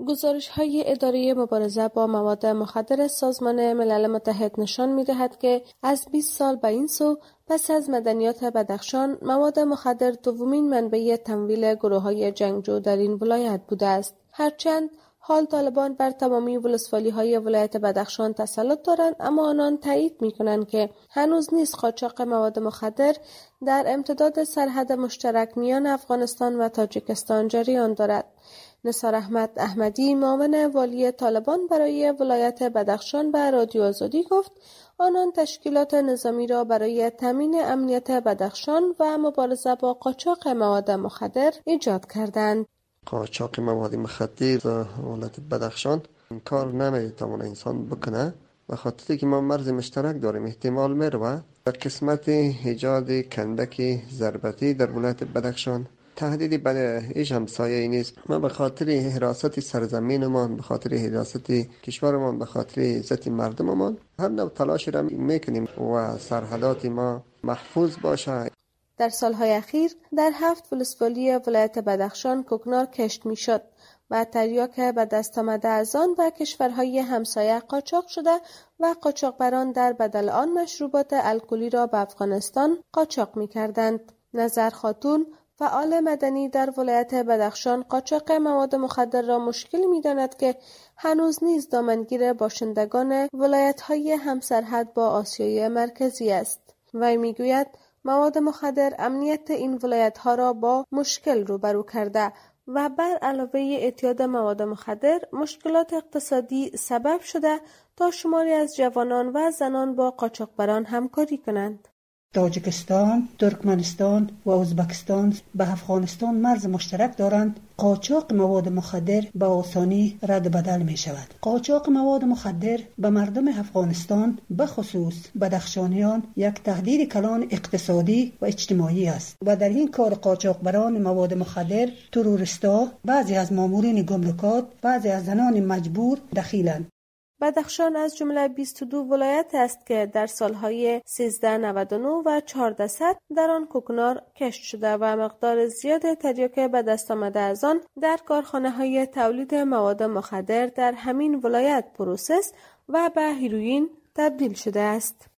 گزارش‌های اداره مبارزه با مواد مخدر سازمان ملل متحد نشان می‌دهد که از 20 سال به این سو پس از مدنیات بدخشان، مواد مخدر دومین منبع تمویل گروه‌های جنگجو در این ولایت بوده است. هرچند حال طالبان بر تمامی ولسوالی‌های ولایت بدخشان تسلط دارند، اما آنان تایید می‌کنند که هنوز نیز قاچاق مواد مخدر در امتداد سرحد مشترک میان افغانستان و تاجیکستان جریان دارد. نثار احمد احمدی، معاون والی طالبان برای ولایت بدخشان به رادیو آزادی گفت آنان تشکیلات نظامی را برای تامین امنیت بدخشان و مبارزه با قاچاق مواد مخدر ایجاد کردند. قاچاق مواد مخدر در ولایت بدخشان این کار نمیتونه انسان بکنه، به خاطر که ما مرز مشترک داریم. احتمال میره در قسمت ایجاد کندک ضربتی در ولایت بدخشان تهدیدی برای ایش همسایه نیست. ما به خاطر حراست سرزمینمان، به خاطر حراست کشورمان، به خاطر عزت مردممان هر نوع تلاش را میکنیم و سرحدات ما محفوظ باشه. در سالهای اخیر در 7 ولسوالی ولایت بدخشان کوکنار کشت میشد و تریاک به دست آمده از آن و کشورهای همسایه قاچاق شده و قاچاقبران در بدل آن مشروبات الکلی را به افغانستان قاچاق میکردند. نظر خاتون، فعال مدنی در ولایت بدخشان، قاچاق مواد مخدر را مشکل می‌داند که هنوز نیز دامنگیر باشندگان ولایت‌های همسرحد با آسیای مرکزی است. وی می‌گوید مواد مخدر امنیت این ولایت‌ها را با مشکل روبرو کرده و بر علاوه اعتیاد مواد مخدر مشکلات اقتصادی سبب شده تا شماری از جوانان و زنان با قاچاقبران همکاری کنند. تاجیکستان، ترکمنستان و ازبکستان به افغانستان مرز مشترک دارند. قاچاق مواد مخدر به آسانی رد بدل می شود. قاچاق مواد مخدر به مردم افغانستان به خصوص بدخشانیان یک تهدید کلان اقتصادی و اجتماعی است و در این کار قاچاقبران مواد مخدر، تروریستا، بعضی از مامورین گمرکات، بعضی از زنان مجبور دخیلند. بدخشان از جمله 22 ولایت است که در سالهای 1399 و 1400 در آن کوکنار کشت شده و مقدار زیاد تریاک به دست آمده از آن در کارخانه‌های تولید مواد مخدر در همین ولایت پروسس و به هیروئین تبدیل شده است.